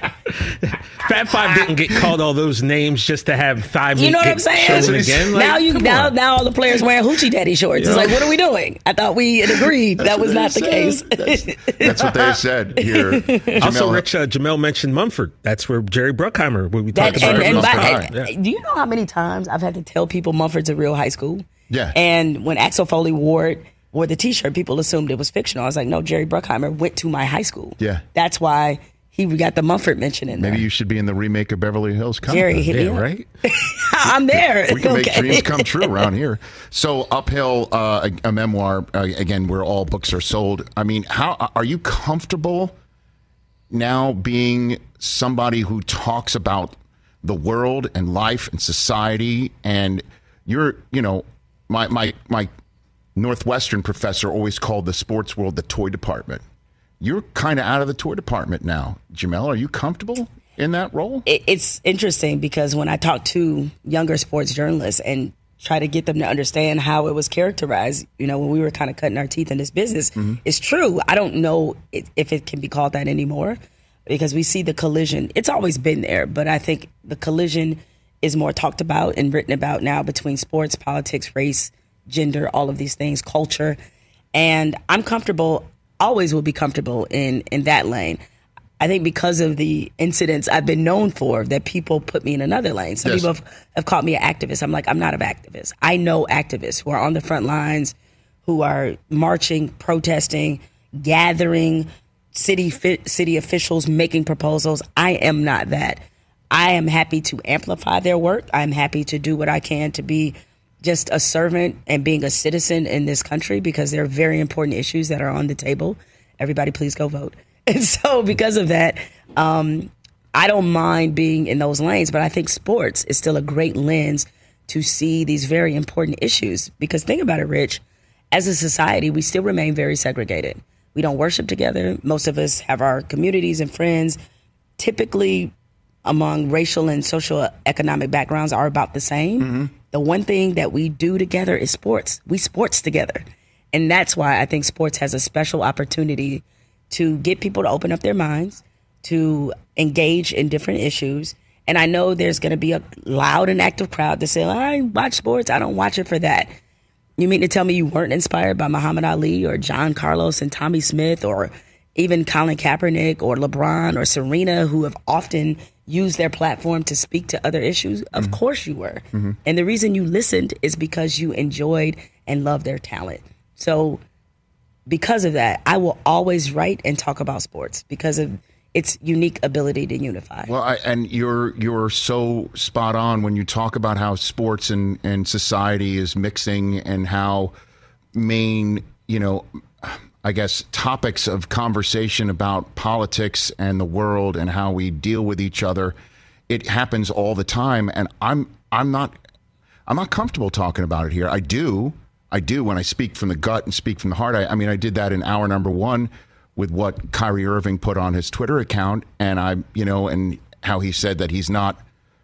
Fat Five didn't get called all those names just to have Five You know what get I'm saying? chosen again. Like, now you come now on. now all the players wearing hoochie daddy shorts. Yeah. It's like, what are we doing? I thought we had agreed that was not the case. That's, that's what they said here. Also, Jamel- Rich, uh, Jamel mentioned Mumford. That's where Jerry Bruckheimer, when we That, talked about and, it. and Mumford by- High. and- Yeah. Do you know how many times I've had to tell people Mumford's a real high school? Yeah. And when Axel Foley wore it, wore the T-shirt, people assumed it was fictional. I was like, no, Jerry Bruckheimer went to my high school. Yeah. That's why he got the Mumford mention in there. Maybe you should be in the remake of Beverly Hills Cop. Jerry, hit me Yeah, up. right? I'm there. We can make Okay. dreams come true around here. So, Uphill, uh, a, a memoir, uh, again, where all books are sold. I mean, how are you comfortable now being somebody who talks about the world and life and society? And you're, you know, my my my Northwestern professor always called the sports world the toy department. You're kind of out of the toy department now. Jamel, are you comfortable in that role? It, it's interesting because when I talk to younger sports journalists and try to get them to understand how it was characterized, you know, when we were kind of cutting our teeth in this business, Mm-hmm. it's true. I don't know it, if it can be called that anymore because we see the collision. It's always been there, but I think the collision is more talked about and written about now between sports, politics, race, gender, all of these things, culture. And I'm comfortable, always will be comfortable in, in that lane. I think because of the incidents I've been known for, that people put me in another lane. Some Yes. people have, have called me an activist. I'm like, I'm not an activist. I know activists who are on the front lines, who are marching, protesting, gathering, city fi- city officials making proposals. I am not that. I am happy to amplify their work. I'm happy to do what I can to be just a servant and being a citizen in this country because there are very important issues that are on the table. Everybody, please go vote. And so because of that, um, I don't mind being in those lanes, but I think sports is still a great lens to see these very important issues. Because think about it, Rich, as a society, we still remain very segregated. We don't worship together. Most of us have our communities and friends. Typically, among racial and social economic backgrounds are about the same. Mm-hmm. The one thing that we do together is sports. We sports together. And that's why I think sports has a special opportunity to get people to open up their minds, to engage in different issues. And I know there's going to be a loud and active crowd to say, I watch sports. I don't watch it for that. You mean to tell me you weren't inspired by Muhammad Ali or John Carlos and Tommy Smith or even Colin Kaepernick or LeBron or Serena, who have often used their platform to speak to other issues? Of mm-hmm. course you were. Mm-hmm. And the reason you listened is because you enjoyed and loved their talent. So because of that, I will always write and talk about sports because of its unique ability to unify. Well, I, and you're you're so spot on when you talk about how sports and, and society is mixing and how main, you know, I guess, topics of conversation about politics and the world and how we deal with each other, it happens all the time. And I'm I'm not I'm not comfortable talking about it here. I do. I do when I speak from the gut and speak from the heart. I, I mean, I did that in hour number one with what Kyrie Irving put on his Twitter account, and I, you know, and how he said that he's not,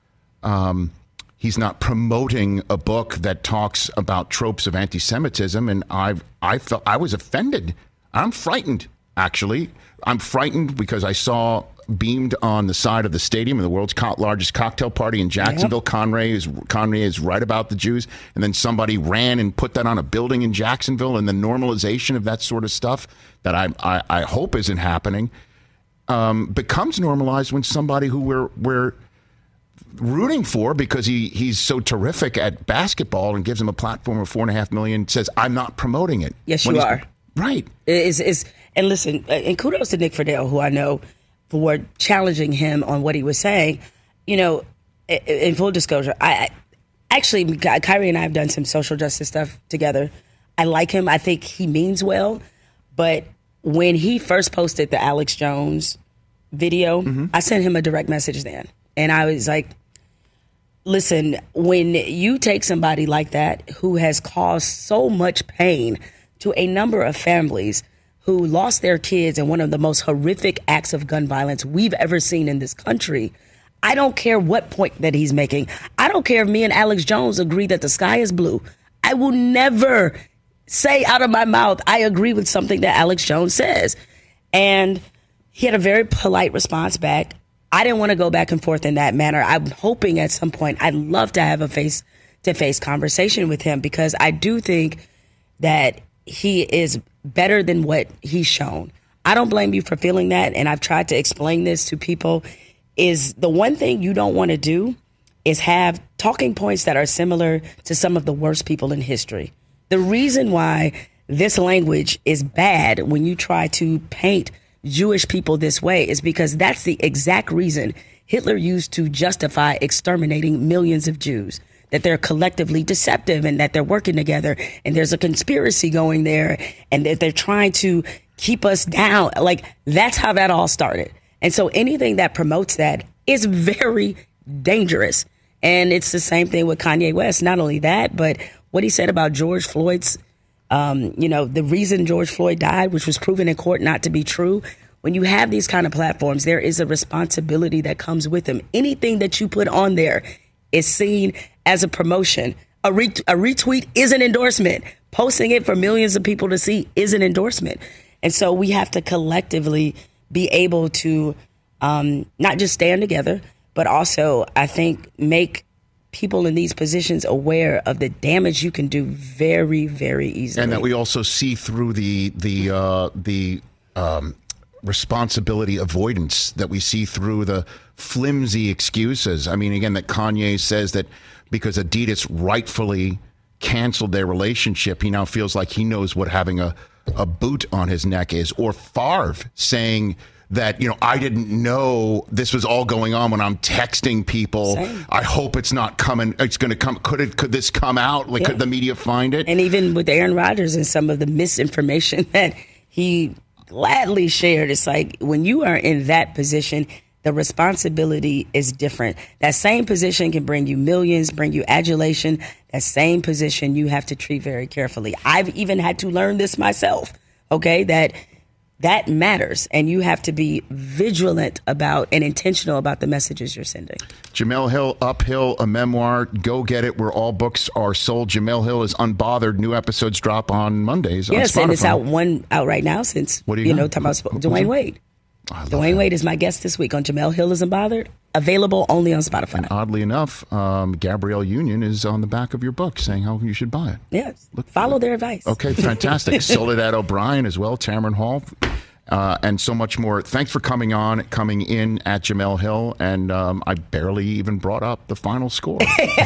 um, he's not promoting a book that talks about tropes of anti-Semitism, and I, I felt I was offended. I'm frightened, actually. I'm frightened because I saw beamed on the side of the stadium in the world's co- largest cocktail party in Jacksonville. Yep. Conrad is Conrad is right about the Jews, and then somebody ran and put that on a building in Jacksonville, and the normalization of that sort of stuff that I I, I hope isn't happening um, becomes normalized when somebody who we're we're rooting for because he he's so terrific at basketball and gives him a platform of four and a half million says I'm not promoting it. Yes, you are. Right. Is is and listen, and kudos to Nick Friedel, who I know for challenging him on what he was saying. You know, in full disclosure, I actually, Kyrie and I have done some social justice stuff together. I like him. I think he means well, but when he first posted the Alex Jones video, mm-hmm. I sent him a direct message then. And I was like, listen, when you take somebody like that who has caused so much pain to a number of families who lost their kids in one of the most horrific acts of gun violence we've ever seen in this country, I don't care what point that he's making. I don't care if me and Alex Jones agree that the sky is blue. I will never say out of my mouth, I agree with something that Alex Jones says. And he had a very polite response back. I didn't want to go back and forth in that manner. I'm hoping at some point I'd love to have a face-to-face conversation with him, because I do think that he is better than what he's shown. I don't blame you for feeling that, and I've tried to explain this to people, is the one thing you don't want to do is have talking points that are similar to some of the worst people in history. The reason why this language is bad when you try to paint Jewish people this way is because that's the exact reason Hitler used to justify exterminating millions of Jews, that they're collectively deceptive and that they're working together and there's a conspiracy going there and that they're trying to keep us down. Like, that's how that all started. And so anything that promotes that is very dangerous. And it's the same thing with Kanye West. Not only that, but what he said about George Floyd's Um, you know, the reason George Floyd died, which was proven in court not to be true. When you have these kind of platforms, there is a responsibility that comes with them. Anything that you put on there is seen as a promotion. A, ret- a retweet is an endorsement. Posting it for millions of people to see is an endorsement. And so we have to collectively be able to um, not just stand together, but also, I think, make people in these positions aware of the damage you can do very, very easily. And that we also see through the the uh, the um, responsibility avoidance, that we see through the flimsy excuses. I mean, again, that Kanye says that because Adidas rightfully canceled their relationship, he now feels like he knows what having a, a boot on his neck is. Or Favre saying that, you know, I didn't know this was all going on when I'm texting people. Same. I hope it's not coming. It's going to come. Could it? Could this come out? Like, yeah. Could the media find it? And even with Aaron Rodgers and some of the misinformation that he gladly shared, it's like when you are in that position, the responsibility is different. That same position can bring you millions, bring you adulation. That same position you have to treat very carefully. I've even had to learn this myself. Okay, that. That matters, and you have to be vigilant about and intentional about the messages you're sending. Jemele Hill, Uphill, a memoir. Go get it where all books are sold. Jemele Hill is Unbothered. New episodes drop on Mondays. Yes, on and it's out one out right now since, what do you, you got? know, talking about Dwayne Wade. Dwayne Wade is my guest this week on Jemele Hill is Unbothered. Available only on Spotify. And oddly enough, um, Gabrielle Union is on the back of your book saying how you should buy it. Yes. Look, Follow look. their advice. Okay, fantastic. Soledad O'Brien as well, Tamron Hall, uh, and so much more. Thanks for coming on, coming in at Jemele Hill. And um, I barely even brought up the final score.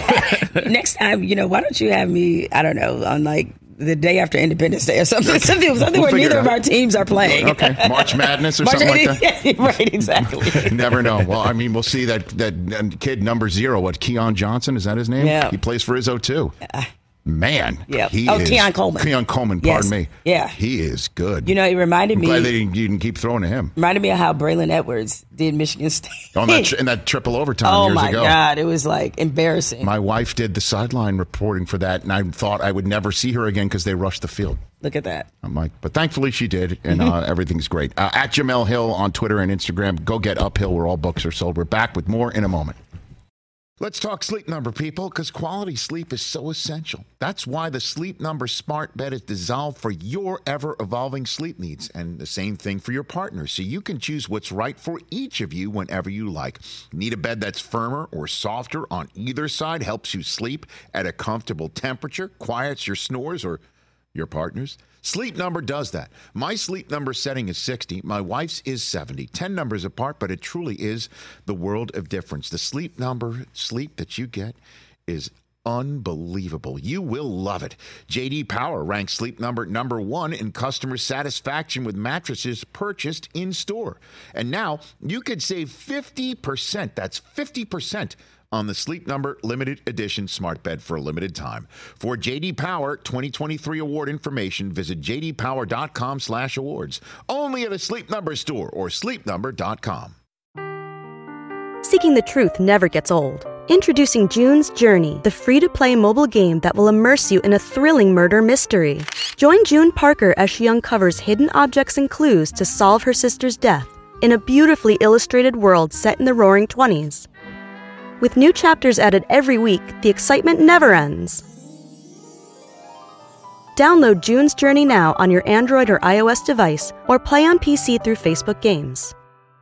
Next time, you know, why don't you have me, I don't know, on like the day after Independence Day or something, something, something we'll where neither of our teams are playing. Okay, March Madness or March something like that. Yeah, right, exactly. Never know. Well, I mean, we'll see that that kid number zero. What, Keon Johnson? Is that his name? Yeah. He plays for Izzo too. Uh, Man, yeah. He oh, is, Keon Coleman. Keon Coleman, pardon yes. me. Yeah, he is good. You know, it reminded I'm me. Glad they didn't, you didn't keep throwing to him. Reminded me of how Braylon Edwards did Michigan State. On that, in that triple overtime oh years my ago. God, it was like embarrassing. My wife did the sideline reporting for that, and I thought I would never see her again because they rushed the field. Look at that. I'm like, but thankfully she did, and uh, everything's great. Uh, at Jemele Hill on Twitter and Instagram. Go get Uphill where all books are sold. We're back with more in a moment. Let's talk Sleep Number, people, because quality sleep is so essential. That's why the Sleep Number smart bed is designed for your ever-evolving sleep needs, and the same thing for your partner, so you can choose what's right for each of you whenever you like. Need a bed that's firmer or softer on either side, helps you sleep at a comfortable temperature, quiets your snores or your partner's? Sleep Number does that. My Sleep Number setting is sixty. My wife's is seventy. ten numbers apart, but it truly is the world of difference. The Sleep Number sleep that you get is unbelievable. You will love it. J D Power ranks Sleep Number number one in customer satisfaction with mattresses purchased in store. And now you could save fifty percent. That's fifty percent on the Sleep Number limited edition smart bed for a limited time. For J D Power twenty twenty-three award information, visit j d power dot com slash awards. Only at a Sleep Number store or sleep number dot com. Seeking the truth never gets old. Introducing June's Journey, the free-to-play mobile game that will immerse you in a thrilling murder mystery. Join June Parker as she uncovers hidden objects and clues to solve her sister's death in a beautifully illustrated world set in the roaring twenties. With new chapters added every week, the excitement never ends. Download June's Journey now on your Android or iOS device or play on P C through Facebook Games.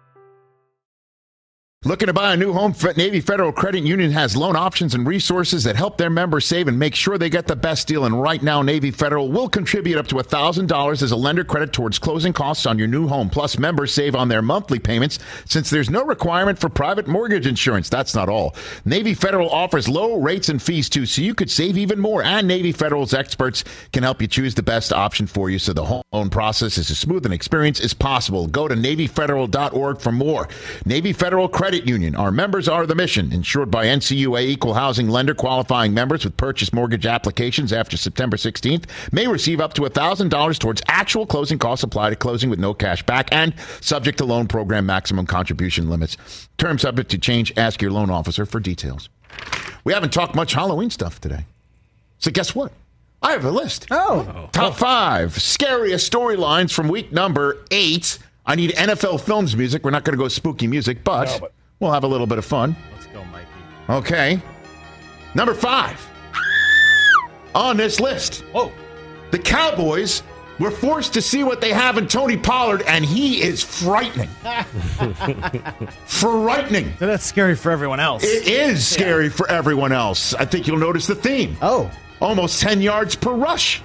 Looking to buy a new home? Navy Federal Credit Union has loan options and resources that help their members save and make sure they get the best deal. And right now, Navy Federal will contribute up to one thousand dollars as a lender credit towards closing costs on your new home. Plus, members save on their monthly payments since there's no requirement for private mortgage insurance. That's not all. Navy Federal offers low rates and fees, too, so you could save even more. And Navy Federal's experts can help you choose the best option for you so the home loan process is as smooth an experience as possible. Go to navy federal dot org for more. Navy Federal Credit Union. Our members are the mission. Insured by N C U A Equal Housing Lender. Qualifying members with purchase mortgage applications after September sixteenth may receive up to one thousand dollars towards actual closing costs applied at closing with no cash back and subject to loan program maximum contribution limits. Terms subject to change. Ask your loan officer for details. We haven't talked much Halloween stuff today. So guess what? I have a list. Oh. Top five scariest storylines from week number eight. I need N F L Films music. We're not going to go spooky music, but, no, but we'll have a little bit of fun. Let's go, Mikey. Okay. Number five. On this list. Whoa. The Cowboys were forced to see what they have in Tony Pollard, and he is frightening. Frightening. So that's scary for everyone else. It is scary yeah. for everyone else. I think you'll notice the theme. Oh. Almost ten yards per rush.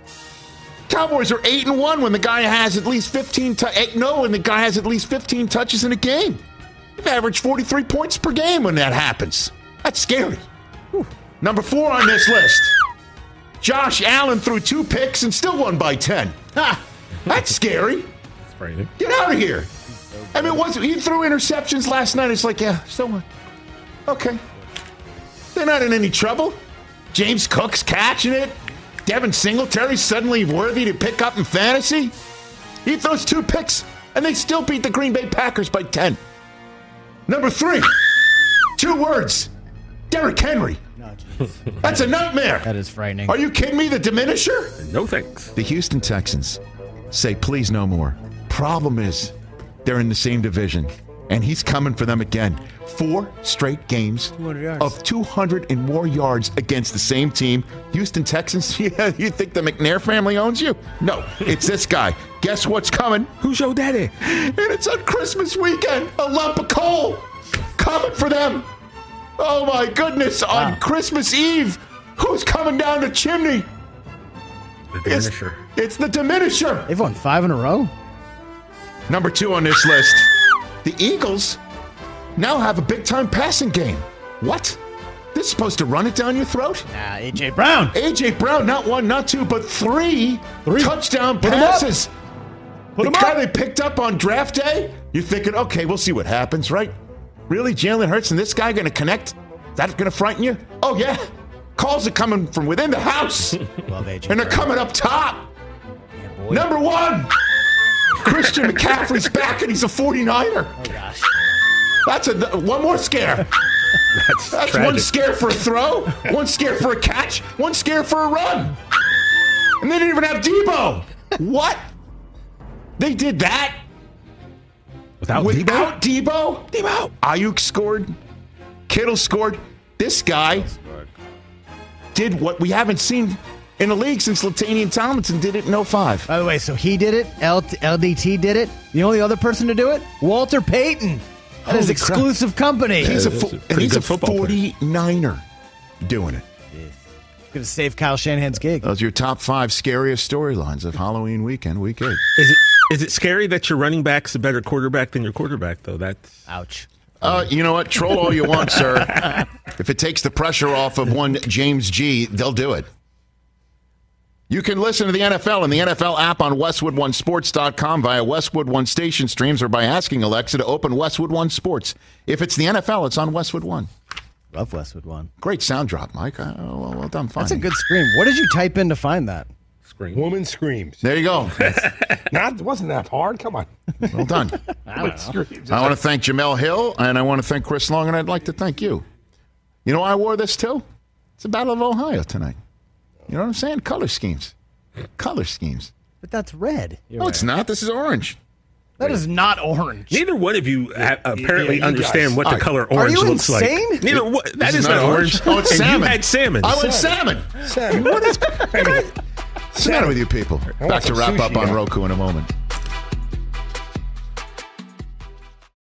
Cowboys are eight and one when the guy has at least fifteen. Tu- eight, no, when the guy has at least fifteen touches in a game. They've averaged forty-three points per game when that happens. That's scary. Whew. Number four on this list. Josh Allen threw two picks and still won by ten. Ha! That's scary. That's frightening. Get out of here. I mean, once he threw interceptions last night, it's like, yeah, so what? Okay. They're not in any trouble. James Cook's catching it. Devin Singletary's suddenly worthy to pick up in fantasy. He throws two picks, and they still beat the Green Bay Packers by ten. Number three, two words, Derrick Henry. No, that's a nightmare. That is frightening. Are you kidding me? The diminisher? No thanks. The Houston Texans say, please no more. Problem is, they're in the same division, and he's coming for them again. Four straight games of two hundred and more yards against the same team. Houston Texans, yeah, you think the McNair family owns you? No, it's this guy. Guess what's coming? Who's your daddy? And it's on Christmas weekend. A lump of coal coming for them. Oh, my goodness. Wow. On Christmas Eve, who's coming down the chimney? The diminisher. It's, it's the diminisher. They've won five in a row. Number two on this list. The Eagles now have a big-time passing game. What? This is supposed to run it down your throat? Nah, A J. Brown. A J. Brown, not one, not two, but three, three. touchdown Put passes. Put the him guy up. they picked up on draft day, you're thinking, okay, we'll see what happens, right? Really? Jalen Hurts and this guy going to connect? Is that going to frighten you? Oh, yeah. Calls are coming from within the house. Love A J. And they're Brown. coming up top. Yeah, boy. Number one. Christian McCaffrey's back and he's a forty-niner. Oh, gosh. That's a one more scare. That's, That's tragic. one scare for a throw, one scare for a catch, one scare for a run. And they didn't even have Debo. What? They did that? Without, Without Debo? Debo? Debo. Ayuk scored. Kittle scored. This guy did what we haven't seen in the league since LaTainian Tomlinson did it in oh five. By the way, so he did it. L- LDT did it. The only other person to do it? Walter Payton. That is exclusive crap. company. He's yeah, a, fo- a and he's a forty-niner doing it. Going to save Kyle Shanahan's gig. Those are your top five scariest storylines of Halloween weekend, week eight. Is it is it scary that your running back's a better quarterback than your quarterback, though? That's ouch. Uh, you know what? Troll all you want, sir. If it takes the pressure off of one James G, they'll do it. You can listen to the N F L in the N F L app on Westwood One Sports dot com via Westwood One station streams or by asking Alexa to open Westwood One Sports. If it's the N F L, it's on Westwood One. Love Westwood One. Great sound drop, Mike. Uh, well, well done. Fine. That's a good scream. What did you type in to find that? Scream. Woman screams. There you go. Not wasn't that hard. Come on. Well done. I don't know. I want to thank Jamel Hill, and I want to thank Chris Long, and I'd like to thank you. You know why I wore this too? It's the Battle of Ohio tonight. You know what I'm saying? Color schemes. Color schemes. But that's red. No, it's not. This is orange. That is not orange. Neither one of you ha- apparently yeah, you understand guys. what the Right. color Are orange you looks insane? like. Neither one, that This is is not not orange. orange. Oh, it's and salmon. You had salmon. I went salmon. Salmon. What is What's the matter with you people? want Back to some wrap sushi up on now. Roku in a moment.